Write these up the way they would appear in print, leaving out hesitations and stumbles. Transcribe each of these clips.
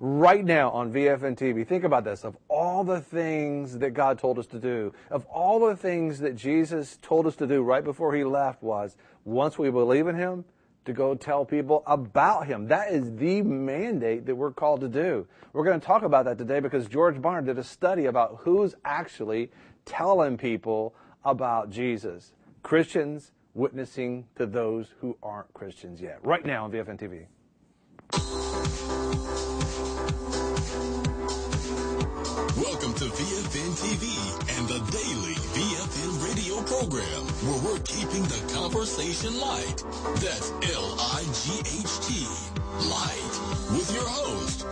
right now on VFN TV. Think about this. Of all the things that God told us to do, of all the things that Jesus told us to do right before he left was, once we believe in him, to go tell people about him. That is the mandate that we're called to do. We're going to talk about that today because George Barna did a study about who's actually telling people about Jesus. Christians witnessing to those who aren't Christians yet. Right now on VFN TV. Welcome to VFN TV and the daily VFN radio program, where we're keeping the conversation light. That's L-I-G-H-T, light, with your host,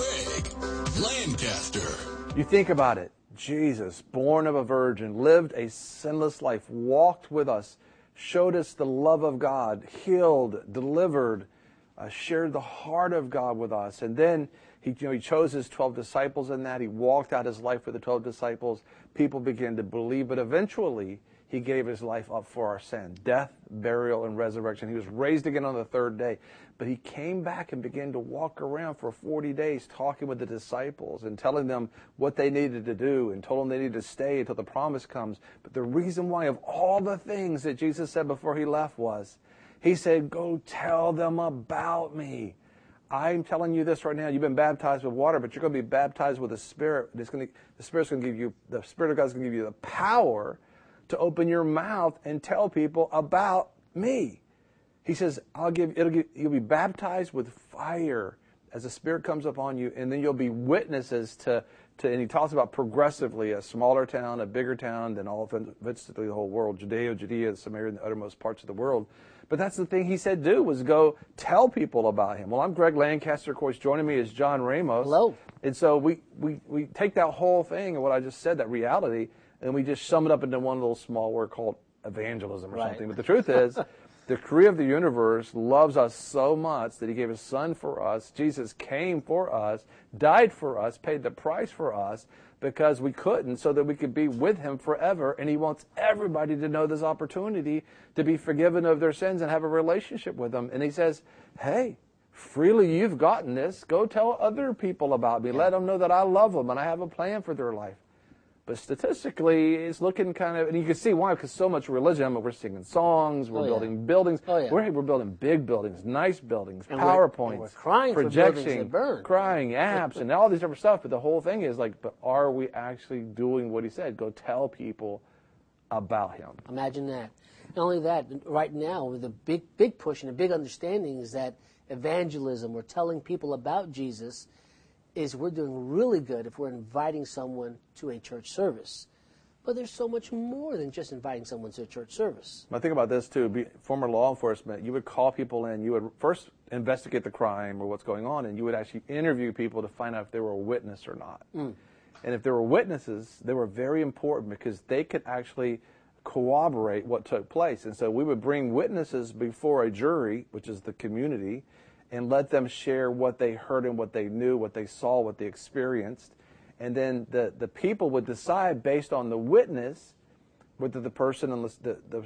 Greg Lancaster. You think about it. Jesus, born of a virgin, lived a sinless life, walked with us, showed us the love of God, healed, delivered, shared the heart of God with us. And then he chose his 12 disciples in that. He walked out his life with the 12 disciples. People began to believe, but eventually he gave his life up for our sin. Death, burial, and resurrection. He was raised again on the third day. But he came back and began to walk around for 40 days talking with the disciples and telling them what they needed to do and told them they needed to stay until the promise comes. But the reason why of all the things that Jesus said before he left was, he said, go tell them about me. I'm telling you this right now. You've been baptized with water, but you're going to be baptized with the Spirit. The Spirit of God is going to give you the power to open your mouth and tell people about me. He says, you'll be baptized with fire as the Spirit comes upon you, and then you'll be witnesses to and he talks about progressively a smaller town, a bigger town, then all eventually the whole world, Judea, Samaria, and the uttermost parts of the world. But that's the thing he said do, was go tell people about him. Well, I'm Greg Lancaster. Of course, joining me is John Ramos. Hello. And so we take that whole thing and what I just said, that reality, and we just sum it up into one little small word called evangelism or something. But the truth is, the creator of the universe loves us so much that he gave his son for us. Jesus came for us, died for us, paid the price for us because we couldn't, so that we could be with him forever. And he wants everybody to know this opportunity to be forgiven of their sins and have a relationship with him. And he says, hey, freely you've gotten this. Go tell other people about me. Let them know that I love them and I have a plan for their life. But statistically, it's looking kind of, and you can see why, because so much religion. I mean, we're singing songs, we're building buildings. We're building big buildings, nice buildings, and PowerPoints, we're crying projecting, for buildings that burn. crying apps, and all these different stuff. But the whole thing is like, but are we actually doing what he said? Go tell people about him. Imagine that. Not only that, right now, the big push and a big understanding is that evangelism, or telling people about Jesus, is we're doing really good if we're inviting someone to a church service. But there's so much more than just inviting someone to a church service. I think about this too. Former law enforcement, you would call people in, you would first investigate the crime or what's going on, and you would actually interview people to find out if they were a witness or not. And if there were witnesses, they were very important because they could actually corroborate what took place. And so we would bring witnesses before a jury, which is the community, and let them share what they heard and what they knew, what they saw, what they experienced. And then the people would decide based on the witness whether the person's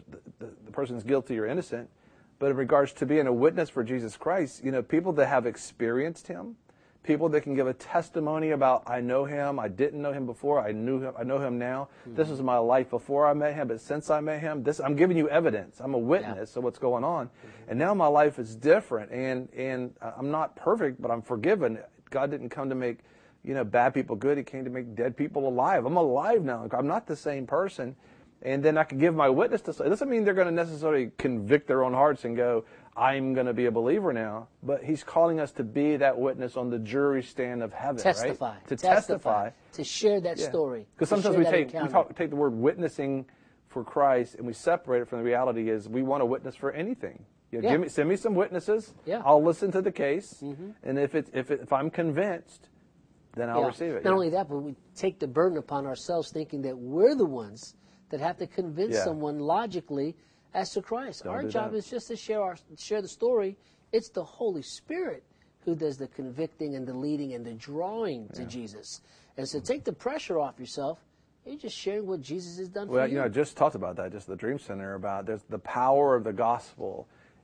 guilty or innocent. But in regards to being a witness for Jesus Christ, people that have experienced him, people that can give a testimony about, I know him, I didn't know him before, I know him now. This was my life before I met him, but since I met him, I'm giving you evidence. I'm a witness of what's going on. And now my life is different, and I'm not perfect, but I'm forgiven. God didn't come to make, bad people good. He came to make dead people alive. I'm alive now. I'm not the same person. And then I can give my witness to. It doesn't mean they're going to necessarily convict their own hearts and go, I'm going to be a believer now. But he's calling us to be that witness on the jury stand of heaven, testify. Right? To testify. To share that story. Because sometimes we take the word witnessing for Christ and we separate it from the reality is we want to witness for anything. Send me some witnesses. I'll listen to the case. And if I'm convinced, then I'll receive it. Not only that, but we take the burden upon ourselves thinking that we're the ones that have to convince someone logically as to Christ. Our job is just to share the story. It's the Holy Spirit who does the convicting and the leading and the drawing to Jesus. And so take the pressure off yourself. You're just sharing what Jesus has done for you. Well, I just talked about that, just the Dream Center, about there's the power of the gospel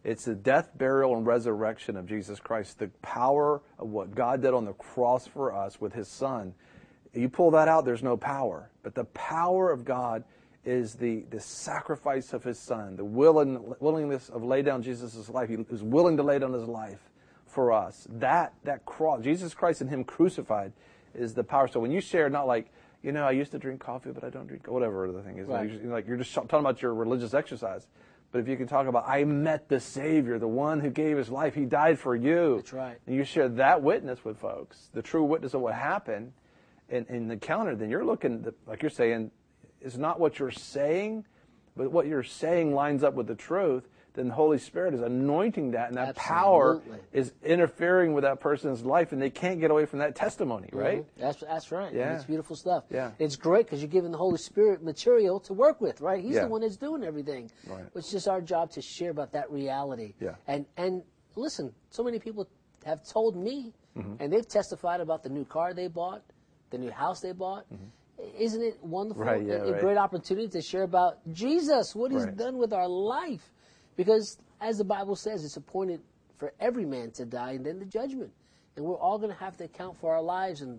It's the death, burial, and resurrection of Jesus Christ, the power of what God did on the cross for us with his Son. You pull that out, there's no power. But the power of God is the sacrifice of his Son, the willingness of lay down Jesus' life. He was willing to lay down his life for us. That cross, Jesus Christ and him crucified, is the power. So when you share, not like, I used to drink coffee, but I don't drink, whatever the thing is. Right. You're just talking about your religious exercise. But if you can talk about, I met the Savior, the one who gave his life. He died for you. That's right. And you share that witness with folks, the true witness of what happened in the encounter, then you're looking, like you're saying, it's not what you're saying, but what you're saying lines up with the truth. Then the Holy Spirit is anointing that, and that Absolutely. power is interfering with that person's life, and they can't get away from that testimony, right? That's right. Yeah. It's beautiful stuff. Yeah. It's great because you're giving the Holy Spirit material to work with, right? He's Yeah. the one that's doing everything. Right. It's just our job to share about that reality. Yeah. And listen, so many people have told me, and they've testified about the new car they bought, the new house they bought. Isn't it wonderful? Right, yeah, a right. great opportunity to share about Jesus, what he's Right. done with our life. Because as the Bible says, it's appointed for every man to die and then the judgment. And we're all going to have to account for our lives. And,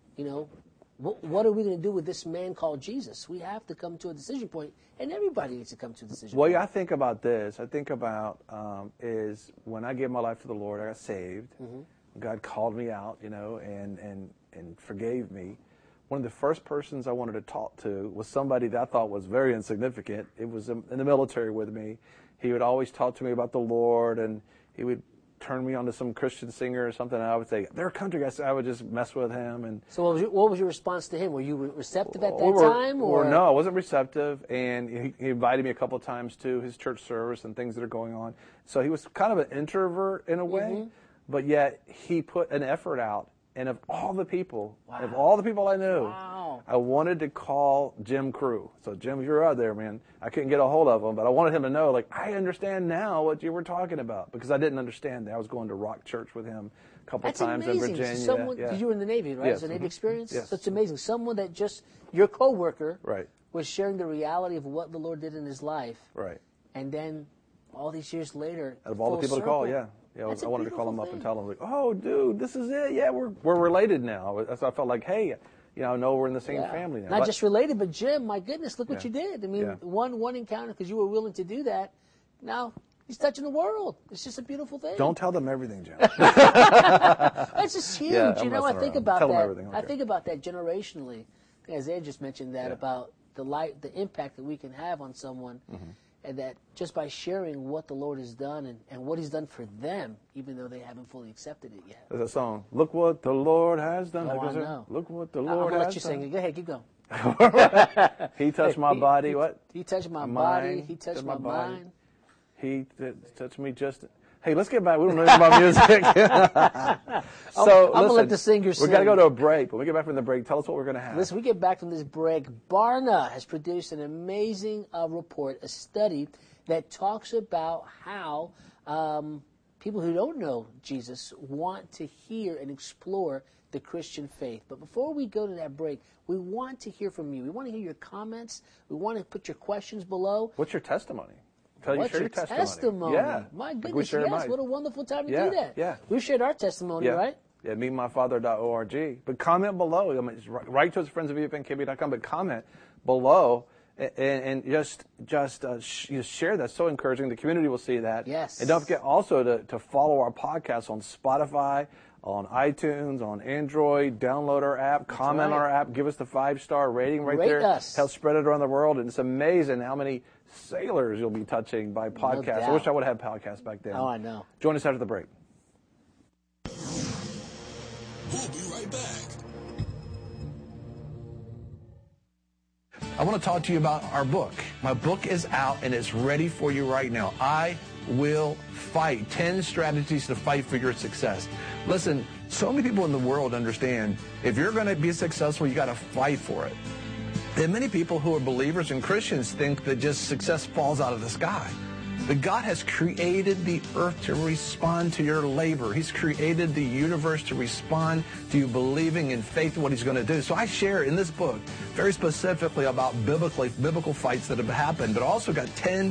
what are we going to do with this man called Jesus? We have to come to a decision point, and everybody needs to come to a decision Well, point. I think about this. I think about is when I gave my life to the Lord, I got saved. God called me out, and forgave me. One of the first persons I wanted to talk to was somebody that I thought was very insignificant. It was in the military with me. He would always talk to me about the Lord, and he would turn me on to some Christian singer or something, and I would say, they're country guys. I would just mess with him. And So what was your response to him? Were you receptive at that time? Or no, I wasn't receptive, and he invited me a couple of times to his church service and things that are going on. So he was kind of an introvert in a way, but yet he put an effort out. And of all the people, I knew, I wanted to call Jim Crew. So, Jim, if you're out there, man, I couldn't get a hold of him, but I wanted him to know, I understand now what you were talking about, because I didn't understand that. I was going to Rock Church with him a couple of times amazing. in Virginia. Someone, because you were in the Navy, right? Yes. It's a Navy experience? Yes. So it's amazing. Someone that just, your coworker, Right. was sharing the reality of what the Lord did in his life. Right. And then all these years later, Out of all the people to call, yeah. That's I a wanted to call him beautiful up and thing. tell him, oh, dude, this is it. Yeah, we're related now. So I felt like, hey, I know we're in the same family now. Not just related, but Jim, my goodness, look what Yeah. you did. I mean, Yeah. one encounter because you were willing to do that. Now he's touching the world. It's just a beautiful thing. Don't tell them everything, Jim. That's just huge. Yeah, I'm I messing think around. about Tell them that. everything, I okay. think about that generationally. I think Isaiah just mentioned that Yeah. about the impact that we can have on someone, and that just by sharing what the Lord has done and what He's done for them, even though they haven't fully accepted it yet. There's a song. Look what the Lord has done. Oh, I know. Look what the I'm Lord gonna let has you done. sing it. Go ahead, keep going. He touched my body. What? He touched my Mind, body. He touched my body. mind. He touched me just. Hey, let's get back. We don't know anything about music. So I'm gonna listen, let the singers we got to sing. go to a break. When we get back from the break, tell us what we're going to have. Listen, we get back from this break. Barna has produced an amazing report, a study that talks about how people who don't know Jesus want to hear and explore the Christian faith. But before we go to that break, we want to hear from you. We want to hear your comments. We want to put your questions below. What's your testimony? What's share your testimony? Yeah. My Like we goodness, shared yes. mine. What a wonderful time to Yeah, do that. yeah. We've shared our testimony, Yeah. right? Yeah, meetmyfather.org. But comment below. I mean, write to us, friends of VFNKB.com, but comment below and just share that. It's so encouraging. The community will see that. Yes. And don't forget also to follow our podcast on Spotify, on iTunes, on Android. Download our app, comment right. on our app, give us the 5-star rating right Rate there. us. Help spread it around the world. And it's amazing how many sailors you'll be touching by podcasts. I doubt. wish I would have had podcasts back then. Oh, I know. Join us after the break. We'll be right back. I want to talk to you about our book. My book is out and it's ready for you right now. I Will Fight. 10 strategies to fight for your success. Listen, so many people in the world understand if you're going to be successful, you got to fight for it. And many people who are believers and Christians think that just success falls out of the sky. But God has created the earth to respond to your labor. He's created the universe to respond to you believing in faith in what He's going to do. So I share in this book very specifically about biblical fights that have happened, but also got 10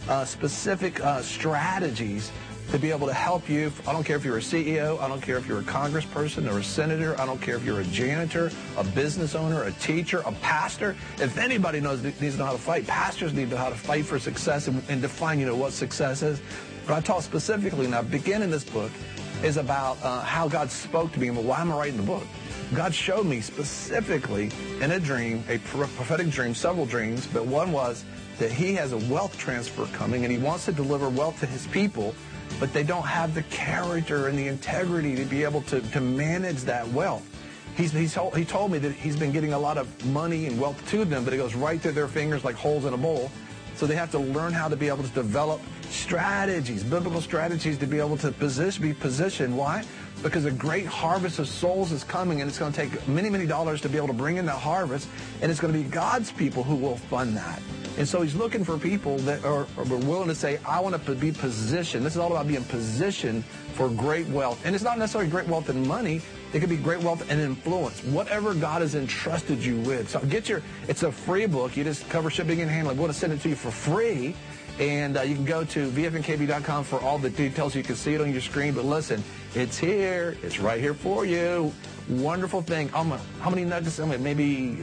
specific strategies to be able to help you. I don't care if you're a CEO, I don't care if you're a congressperson or a senator, I don't care if you're a janitor, a business owner, a teacher, a pastor. If anybody needs to know how to fight, pastors need to know how to fight for success and define, what success is. But I talk specifically, and I begin in this book, is about how God spoke to me and why am I writing the book. God showed me specifically in a dream, a prophetic dream, several dreams, but one was that he has a wealth transfer coming and he wants to deliver wealth to his people, but they don't have the character and the integrity to be able to manage that wealth. He told me that he's been getting a lot of money and wealth to them, but it goes right through their fingers like holes in a bowl. So they have to learn how to be able to develop strategies, biblical strategies to be able to be positioned. Why? Because a great harvest of souls is coming, and it's going to take many, many dollars to be able to bring in that harvest, and it's going to be God's people who will fund that. And so he's looking for people that are willing to say, I want to be positioned. This is all about being positioned for great wealth. And it's not necessarily great wealth in money. It could be great wealth and influence, whatever God has entrusted you with. So it's a free book. You just cover shipping and handling. We want to send it to you for free. And you can go to vfnkb.com for all the details. You can see it on your screen. But listen, it's here. It's right here for you. Wonderful thing. How many nuggets? Maybe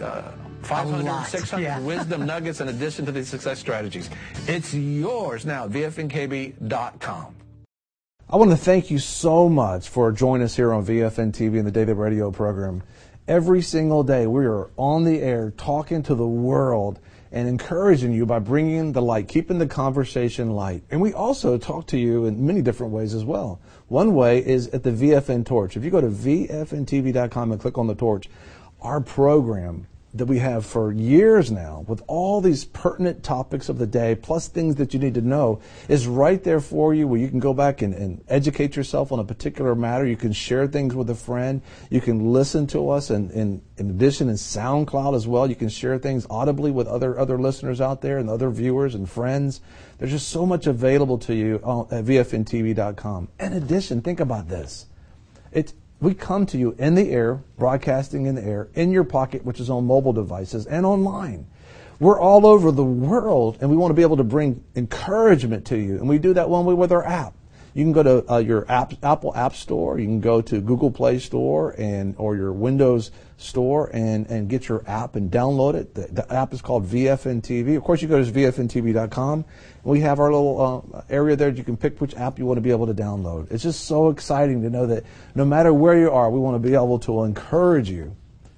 500, 600 wisdom nuggets in addition to the success strategies. It's yours now, vfnkb.com. I want to thank you so much for joining us here on VFN TV and the Daily Radio program. Every single day we are on the air talking to the world and encouraging you by bringing the light, keeping the conversation light. And we also talk to you in many different ways as well. One way is at the VFN Torch. If you go to vfntv.com and click on the torch, our program that we have for years now with all these pertinent topics of the day, plus things that you need to know, is right there for you, where you can go back and educate yourself on a particular matter. You can share things with a friend. You can listen to us, and in addition in SoundCloud as well. You can share things audibly with other listeners out there and other viewers and friends. There's just so much available to you at vfntv.com. In addition, think about this. We come to you in the air, broadcasting in the air, in your pocket, which is on mobile devices, and online. We're all over the world, and we want to be able to bring encouragement to you. And we do that one way with our app. You can go to your Apple App Store. You can go to Google Play Store or your Windows Store and get your app and download it. The app is called VFN TV. Of course, you go to vfntv.com. We have our little area there. You can pick which app you want to be able to download. It's just so exciting to know that no matter where you are, we want to be able to encourage you.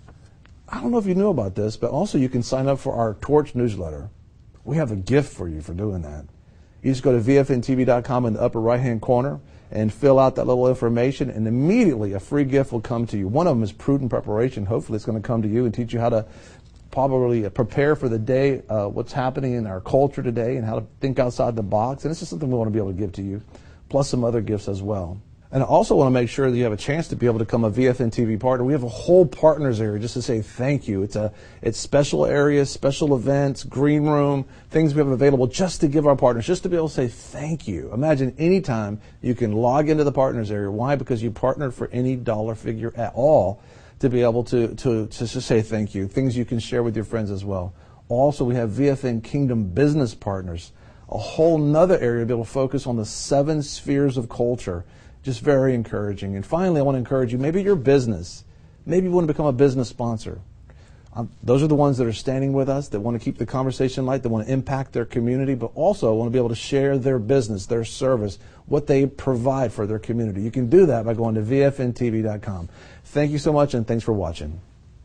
I don't know if you knew about this, but also you can sign up for our Torch newsletter. We have a gift for you for doing that. You just go to vfntv.com in the upper right-hand corner and fill out that little information, and immediately a free gift will come to you. One of them is Prudent Preparation. Hopefully it's going to come to you and teach you how to probably prepare for the day, what's happening in our culture today, and how to think outside the box. And it's just something we want to be able to give to you, plus some other gifts as well. And I also want to make sure that you have a chance to be able to become a VFN TV partner. We have a whole partners area just to say thank you. It's special areas, special events, green room, things we have available just to give our partners, just to be able to say thank you. Imagine anytime you can log into the partners area. Why? Because you partnered for any dollar figure at all to be able to say thank you. Things you can share with your friends as well. Also, we have VFN Kingdom Business Partners, a whole nother area to be able to focus on the 7 spheres of culture. Just very encouraging. And finally, I want to encourage you, maybe your business. Maybe you want to become a business sponsor. Those are the ones that are standing with us, that want to keep the conversation light, that want to impact their community, but also want to be able to share their business, their service, what they provide for their community. You can do that by going to vfntv.com. Thank you so much, and thanks for watching.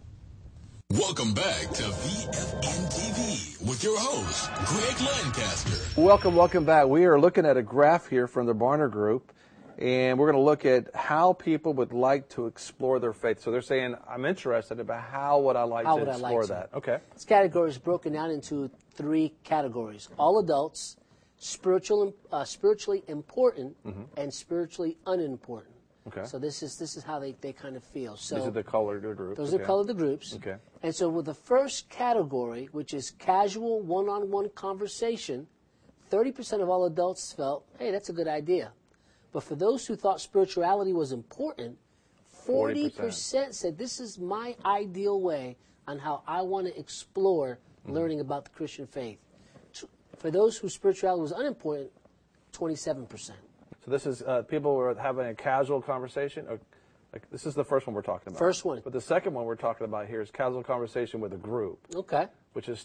Welcome back to VFN TV with your host, Greg Lancaster. Welcome back. We are looking at a graph here from the Barna Group. And we're going to look at how people would like to explore their faith. So they're saying, I'm interested, but how would I like to explore that? Okay. This category is broken down into 3 categories. All adults, spiritually important, and spiritually unimportant. Okay. So this is how they kind of feel. So these are the colored groups. Those are colored groups. Okay. And so with the first category, which is casual one-on-one conversation, 30% of all adults felt, hey, that's a good idea. But for those who thought spirituality was important, 40% said this is my ideal way on how I want to explore learning about the Christian faith. For those whose spirituality was unimportant, 27%. So this is people were having a casual conversation. Like, this is the first one we're talking about. First one. But the second one we're talking about here is casual conversation with a group. Okay. Which is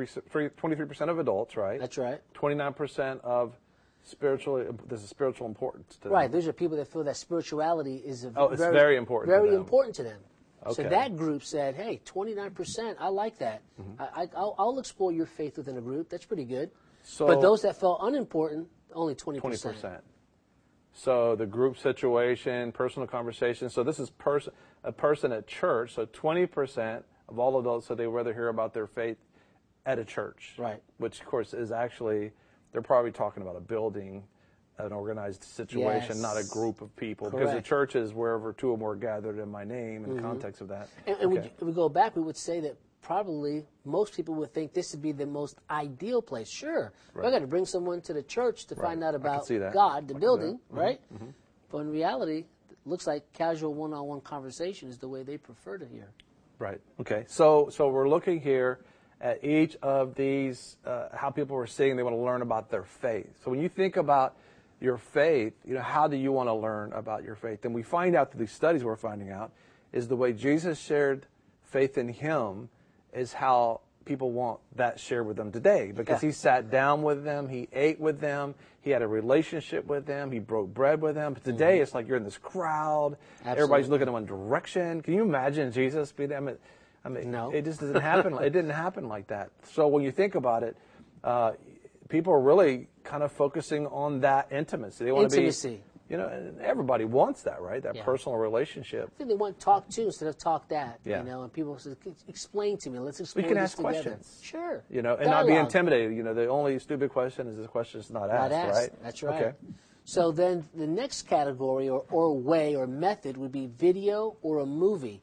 23% of adults, right? That's right. 29% of there's a spiritual importance to them. Right. Those are people that feel that spirituality is it's very important very to them. important to them. Okay. So that group said, hey, 29%, I like that. I'll explore your faith within a group. That's pretty good. So, but those that felt unimportant, only 20%. 20%. So the group situation, personal conversation. So this is a person at church. So 20% of all adults said they'd rather hear about their faith at a church. Right. Which, of course, is actually, they're probably talking about a building, an organized situation, not a group of people. Correct. Because the church is wherever two or more gathered in my name in the context of that. And we go back, we would say that probably most people would think this would be the most ideal place. Sure, I got to bring someone to the church to find out about God, the building, right? But in reality, it looks like casual one-on-one conversation is the way they prefer to hear. Right. Okay. So we're looking here at each of these, how people are seeing they want to learn about their faith. So when you think about your faith, how do you want to learn about your faith? And we find out through these studies we're finding out is the way Jesus shared faith in Him is how people want that shared with them today, because He sat down with them, He ate with them, He had a relationship with them, He broke bread with them. But today it's like you're in this crowd, everybody's looking in one direction. Can you imagine Jesus being there? I mean, no. It just doesn't happen. It didn't happen like that. So when you think about it, people are really kind of focusing on that intimacy. They want intimacy. To be, and everybody wants that, right? That personal relationship. I think they want talk to instead of talk that, Yeah. and people say, explain to me. Let's explain We can this ask together. questions. Sure. And not be Dialogue. intimidated. The only stupid question is this question is not asked, right? That's right. Okay. So then the next category or way or method would be video or a movie.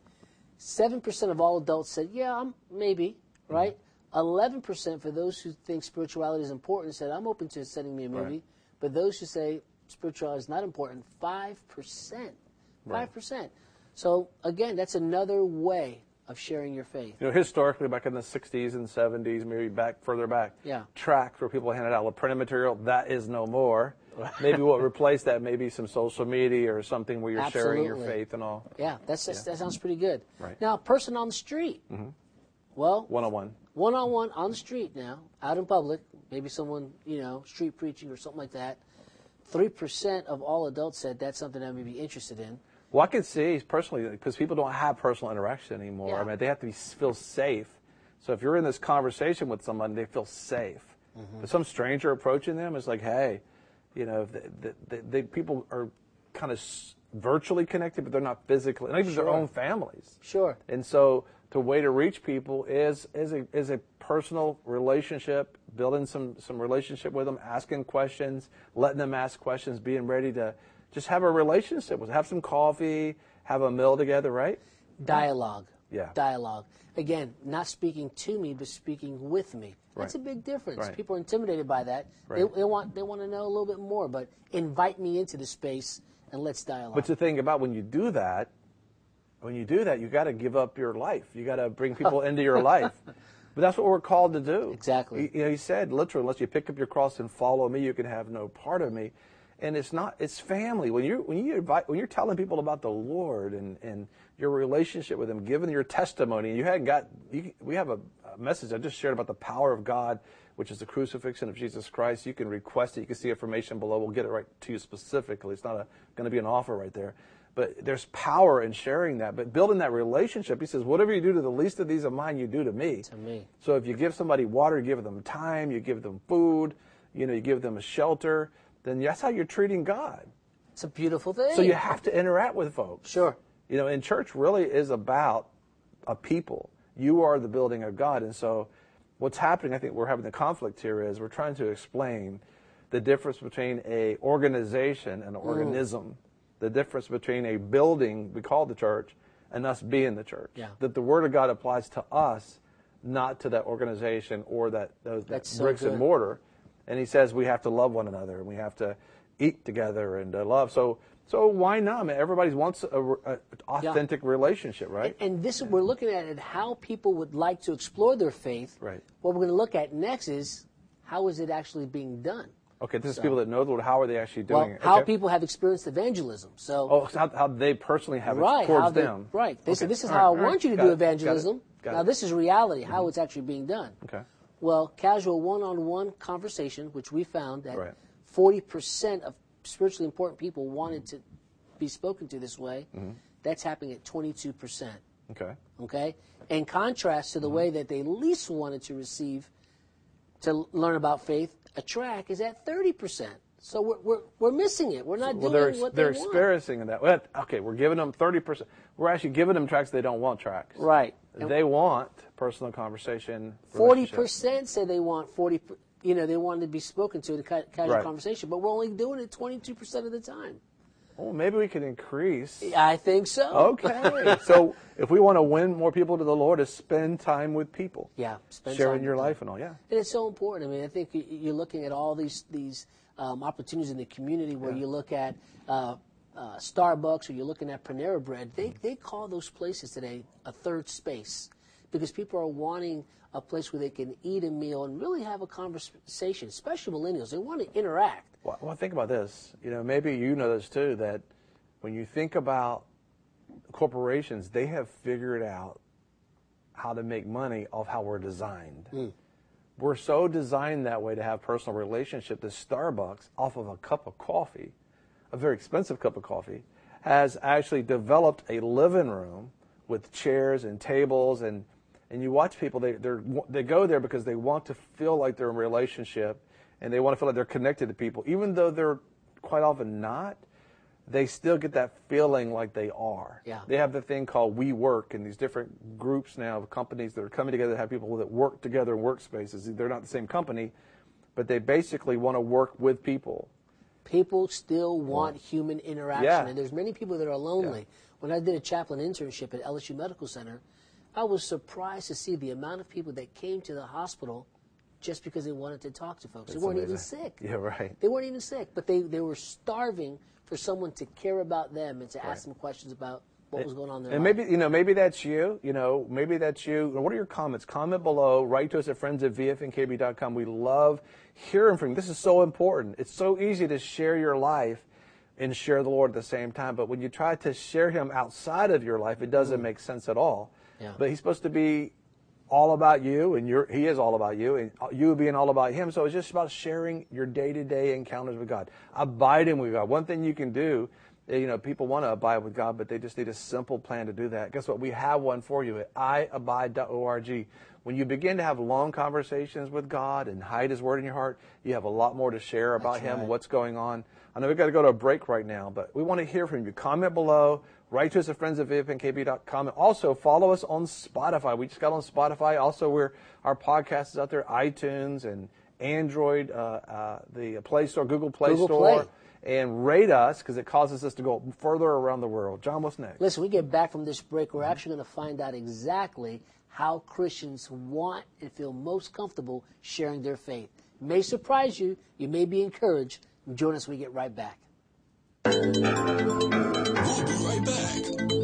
7% of all adults said, maybe, right? 11% for those who think spirituality is important said, I'm open to sending me a movie. Right. But those who say spirituality is not important, 5%. 5%. So, again, that's another way of sharing your faith. Historically, back in the 60s and 70s, maybe further back, tracts where people handed out printed material, that is no more. Maybe what replaced that, maybe some social media or something where you're sharing your faith and all. Yeah, that sounds pretty good. Right. Now, a person on the street. Well, one-on-one. One-on-one on the street now, out in public, maybe someone, street preaching or something like that. 3% of all adults said that's something I may be interested in. Well, I can see personally, because people don't have personal interaction anymore. Yeah. I mean, they have to feel safe. So if you're in this conversation with someone, they feel safe. But some stranger approaching them is like, hey, people are kind of virtually connected, but they're not physically, not even their own families. Sure. And so the way to reach people is a personal relationship, building some relationship with them, asking questions, letting them ask questions, being ready to just have a relationship with them, have some coffee, have a meal together, right? Dialogue. Yeah. Dialogue. Again, not speaking to me, but speaking with me. That's a big difference. People are intimidated by that. Right. They want to know a little bit more, but invite me into the space and let's dialogue. But the thing about when you do that, you got to give up your life. You got to bring people into your life. But that's what we're called to do. Exactly. He said, literally, unless you pick up your cross and follow me, you can have no part of me. And it's family. When you're telling people about the Lord and your relationship with Him, giving your testimony, we have a message I just shared about the power of God, which is the crucifixion of Jesus Christ. You can request it. You can see information below. We'll get it right to you specifically. It's not going to be an offer right there. But there's power in sharing that. But building that relationship, He says, whatever you do to the least of these of mine, you do to me. To me. So if you give somebody water, you give them time, you give them food, you give them a shelter, then that's how you're treating God. It's a beautiful thing. So you have to interact with folks. Sure. And church really is about a people. You are the building of God. And so what's happening, I think we're having the conflict here, is we're trying to explain the difference between an organization and an organism, the difference between a building we call the church and us being the church. Yeah. That the Word of God applies to us, not to that organization or that bricks and mortar. And He says we have to love one another and we have to eat together and love. So why not? I mean, everybody wants an authentic relationship, right? And this, we're looking at how people would like to explore their faith. Right. What we're going to look at next is how is it actually being done? Okay, this is people that know the Lord. How are they actually doing it? How people have experienced evangelism. So, how they personally have right, it towards them. Right. They said, this is how I want you to do evangelism. Now, this is reality, how it's actually being done. Okay. Well, casual one-on-one conversation, which we found that 40% of spiritually important people wanted to be spoken to this way, that's happening at 22%. Okay? In contrast to the way that they least wanted to receive, to learn about faith, a track is at 30%. So we're missing it. We're not doing what they want. They're experiencing that. Well, okay, we're giving them 30%. We're actually giving them tracks they don't want tracks. Right. They want personal conversation. 40% say they want 40. They want to be spoken to in a casual conversation, but we're only doing it 22% of the time. Oh, maybe we could increase. I think so. Okay. So if we want to win more people to the Lord, is spend time with people. Yeah. Sharing your life and all, yeah. And it's so important. I mean, I think you're looking at all these opportunities in the community where you look at Starbucks or you're looking at Panera Bread. They call those places today a third space because people are wanting a place where they can eat a meal and really have a conversation, especially millennials. They want to interact. Well, think about this. Maybe you know this too, that when you think about corporations, they have figured out how to make money off how we're designed. We're so designed that way to have personal relationship that Starbucks, off of a cup of coffee, a very expensive cup of coffee, has actually developed a living room with chairs and tables, and you watch people, they go there because they want to feel like they're in a relationship, and they want to feel like they're connected to people. Even though they're quite often not, they still get that feeling like they are. Yeah. They have the thing called WeWork, and these different groups now of companies that are coming together to have people that work together in workspaces. They're not the same company, but they basically want to work with people. People still want human interaction, and there's many people that are lonely. Yeah. When I did a chaplain internship at LSU Medical Center, I was surprised to see the amount of people that came to the hospital just because they wanted to talk to folks. They weren't even sick. Yeah, right. They weren't even sick, but they were starving for someone to care about them and to ask them questions about what was going on in their life. And maybe that's you. Maybe that's you. What are your comments? Comment below. Write to us at friends@vfnkb.com. We love hearing from you. This is so important. It's so easy to share your life and share the Lord at the same time, but when you try to share Him outside of your life, it doesn't make sense at all. Yeah. But He's supposed to be all about you, and He is all about you, and you being all about Him. So it's just about sharing your day-to-day encounters with God. Abiding with God. One thing you can do, people want to abide with God, but they just need a simple plan to do that. Guess what? We have one for you at iabide.org. When you begin to have long conversations with God and hide His Word in your heart, you have a lot more to share about Him and what's going on. I know we've got to go to a break right now, but we want to hear from you. Comment below. Write to us at friends@vfnkb.com. And also follow us on Spotify. We just got on Spotify. Also, our podcast is out there, iTunes and Android, the Play Store, Google Play Store. And rate us because it causes us to go further around the world. John, what's next? Listen, we get back from this break, we're actually going to find out exactly how Christians want and feel most comfortable sharing their faith. It may surprise you. You may be encouraged. Join us when we get right back. We'll be right back.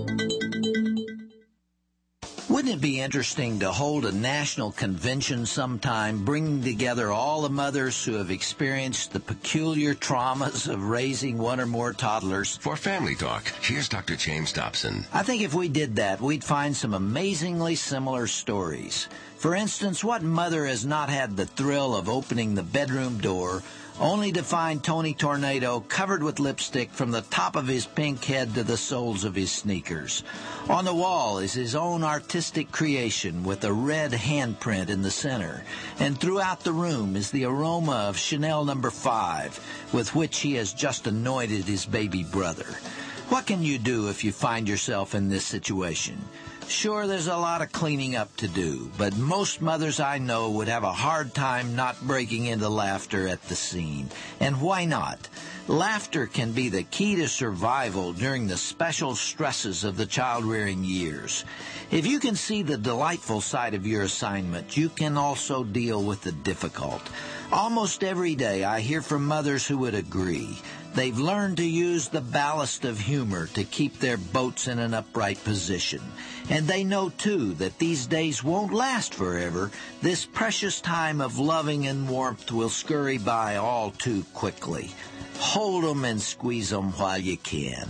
Wouldn't it be interesting to hold a national convention sometime, bringing together all the mothers who have experienced the peculiar traumas of raising one or more toddlers? For Family Talk, here's Dr. James Dobson. I think if we did that, we'd find some amazingly similar stories. For instance, what mother has not had the thrill of opening the bedroom door only to find Tony Tornado covered with lipstick from the top of his pink head to the soles of his sneakers? On the wall is his own artistic creation with a red handprint in the center, and throughout the room is the aroma of Chanel No. 5, with which he has just anointed his baby brother. What can you do if you find yourself in this situation? Sure, there's a lot of cleaning up to do, but most mothers I know would have a hard time not breaking into laughter at the scene. And why not? Laughter can be the key to survival during the special stresses of the child-rearing years. If you can see the delightful side of your assignment, you can also deal with the difficult. Almost every day I hear from mothers who would agree. They've learned to use the ballast of humor to keep their boats in an upright position. And they know, too, that these days won't last forever. This precious time of loving and warmth will scurry by all too quickly. Hold 'em and squeeze 'em while you can.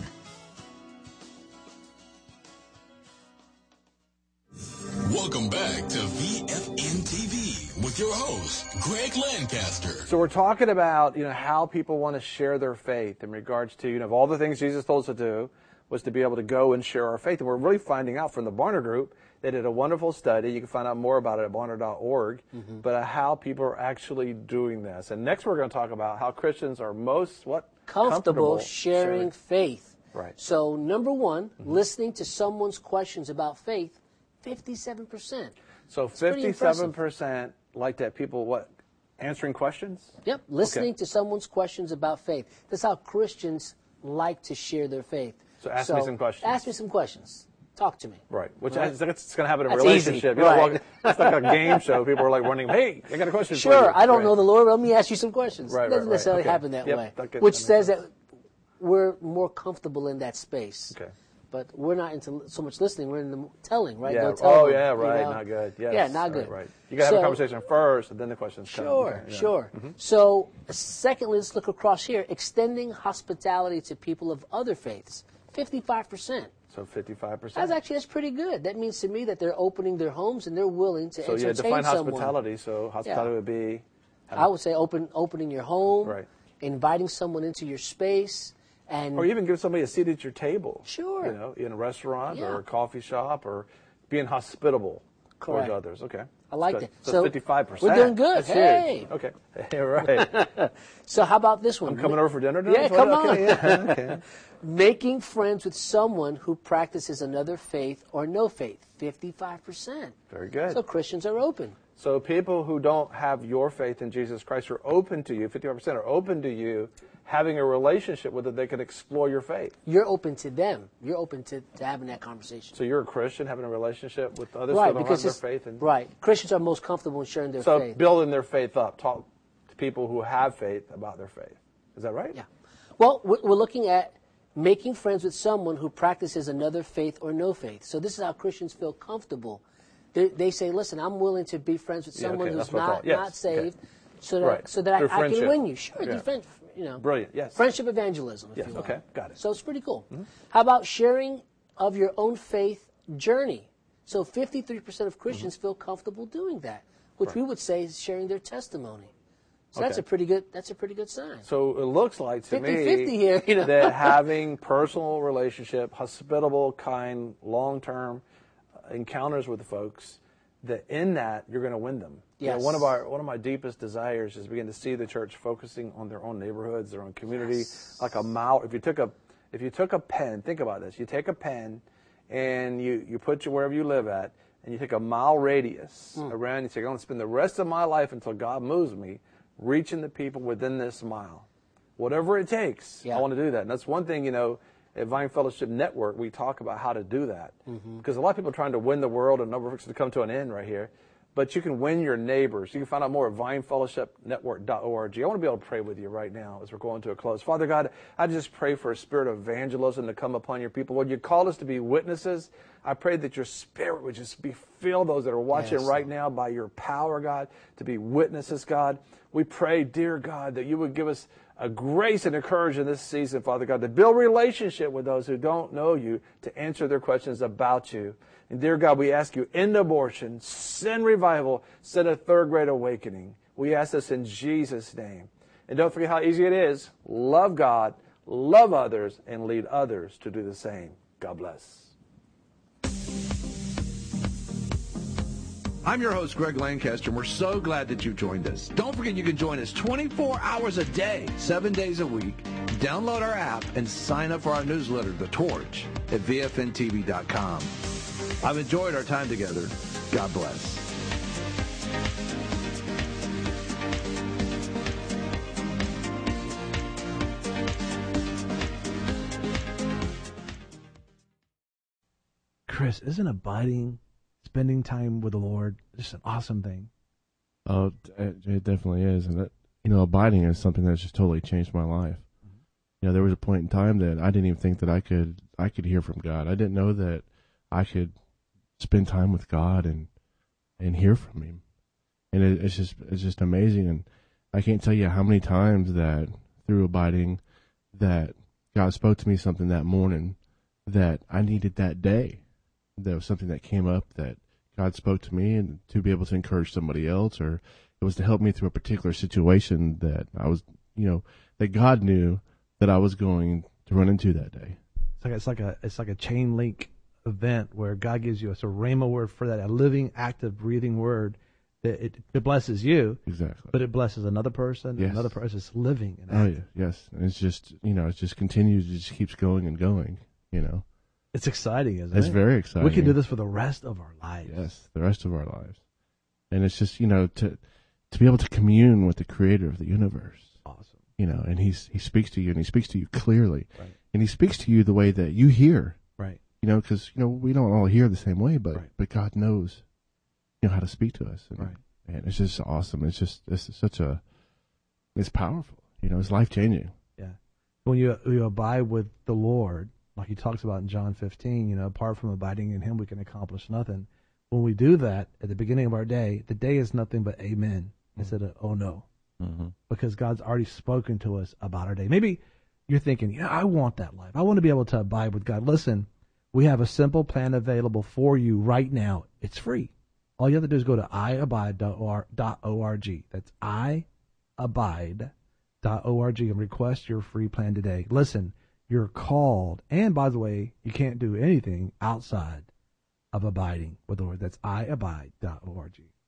Welcome back to VFN TV with your host, Greg Lancaster. So we're talking about, how people want to share their faith in regards to, of all the things Jesus told us to do was to be able to go and share our faith. And we're really finding out from the Barna Group. They did a wonderful study. You can find out more about it at barna.org, but how people are actually doing this. And next we're going to talk about how Christians are most, comfortable sharing faith. Right. So number one, listening to someone's questions about faith, 57%. So 57% like that people, answering questions? Yep, listening to someone's questions about faith. That's how Christians like to share their faith. So ask me some questions. Ask me some questions. Talk to me. Right, which it's going to happen in a That's relationship. easy. Right. It's like a game show. People are like running, hey, I got a question for you. Sure, I don't know the Lord. Let me ask you some questions. Right, It doesn't necessarily okay. happen that Yep, way, that which makes says sense. that we're more comfortable in that space. Okay. But we're not into so much listening. We're in the telling, right? Yeah. No telling, Right. Not good. Yes. Yeah, not good. Right. You got to have a conversation first, and then the questions come. Sure, Okay, yeah. sure. So, secondly, let's look across here. Extending hospitality to people of other faiths, 55%. So 55%. That's pretty good. That means to me that they're opening their homes and they're willing to entertain define someone. hospitality. So hospitality would be. I would say opening your home, Right. inviting someone into your space, and Or even give somebody a seat at your table. Sure. In a restaurant Yeah. or a coffee shop, or being hospitable towards Correct. others. Okay. I like That's that. good. So 55%. We're doing good. That's Hey. huge. Okay. Right. So how about this one? I'm coming over for dinner tonight? Yeah, come on. Okay. Yeah. Okay. Making friends with someone who practices another faith or no faith, 55%. Very good. So Christians are open. So people who don't have your faith in Jesus Christ are open to you, 55% are open to you having a relationship with it. They can explore your faith. You're open to them. You're open to having that conversation. So you're a Christian having a relationship with others Right, who don't because have their faith. right. Christians are most comfortable in sharing their So faith. building their faith up. Talk to people who have faith about their faith. Is that right? Yeah. Well, we're looking at making friends with someone who practices another faith or no faith. So this is how Christians feel comfortable. They say, listen, I'm willing to be friends with someone okay, who's that's what I thought. Yes, not saved okay. so that, Right. so that Through I can friendship. win you. Sure, Yeah. Brilliant, yes. Friendship evangelism, if Yes, you will. okay, got it. So it's pretty cool. How about sharing of your own faith journey? So 53% of Christians feel comfortable doing that, which we would say is sharing their testimony. So that's a pretty good sign. So it looks like to 50-50 me here, that having personal relationship, hospitable, kind, long-term encounters with the folks, that in that you're going to win them. Yes. One of my deepest desires is begin to see the church focusing on their own neighborhoods, their own community, like a mile. If you took a pen, think about this. You take a pen and you put you wherever you live at, and you take a mile radius around. You say, I'm going to spend the rest of my life until God moves me, reaching the people within this mile. Whatever it takes, I want to do that. And that's one thing, at Vine Fellowship Network, we talk about how to do that. Because a lot of people are trying to win the world, and a number of folks to come to an end right here. But you can win your neighbors. You can find out more at vinefellowshipnetwork.org. I want to be able to pray with you right now as we're going to a close. Father God, I just pray for a spirit of evangelism to come upon your people. Lord, you called us to be witnesses. I pray that your spirit would just fill those that are watching right now by your power, God, to be witnesses, God. We pray, dear God, that you would give us a grace and encouragement this season, Father God, to build relationship with those who don't know you, to answer their questions about you. And dear God, we ask you, end abortion, send revival, send a third great awakening. We ask this in Jesus' name. And don't forget how easy it is. Love God, love others, and lead others to do the same. God bless. I'm your host, Greg Lancaster, and we're so glad that you joined us. Don't forget you can join us 24 hours a day, 7 days a week. Download our app and sign up for our newsletter, The Torch, at VFNTV.com. I've enjoyed our time together. God bless. Chris, isn't spending time with the Lord, just an awesome thing? Oh, it definitely is. And, abiding is something that's just totally changed my life. You know, there was a point in time that I didn't even think that I could hear from God. I didn't know that I could spend time with God and hear from Him. And it's just amazing. And I can't tell you how many times that through abiding that God spoke to me something that morning that I needed that day. There was something that came up that God spoke to me, and to be able to encourage somebody else, or it was to help me through a particular situation that I was, that God knew that I was going to run into that day. It's like a chain link event where God gives you a rhema word for that, a living, active, breathing word that it blesses you. Exactly. But it blesses another person. Yes. Another person. It's living and active. active. Oh yeah, yes. And it's just, it just continues. It just keeps going and going. It's exciting, isn't it? It's very exciting. We can do this for the rest of our lives. Yes, the rest of our lives. And it's just, to be able to commune with the Creator of the universe. Awesome. And he speaks to you, and he speaks to you clearly. Right. And he speaks to you the way that you hear. Right. Because, we don't all hear the same way, but right. but God knows, how to speak to us. And, right. And it's just awesome. It's powerful. It's life-changing. Yeah. When you abide with the Lord, like he talks about in John 15, apart from abiding in him, we can accomplish nothing. When we do that at the beginning of our day, the day is nothing but amen instead of oh no. Mm-hmm. Because God's already spoken to us about our day. Maybe you're thinking, I want that life. I want to be able to abide with God. Listen, we have a simple plan available for you right now. It's free. All you have to do is go to iabide.org. That's iabide.org and request your free plan today. Listen, you're called. And by the way, you can't do anything outside of abiding with the Lord. That's iabide.org.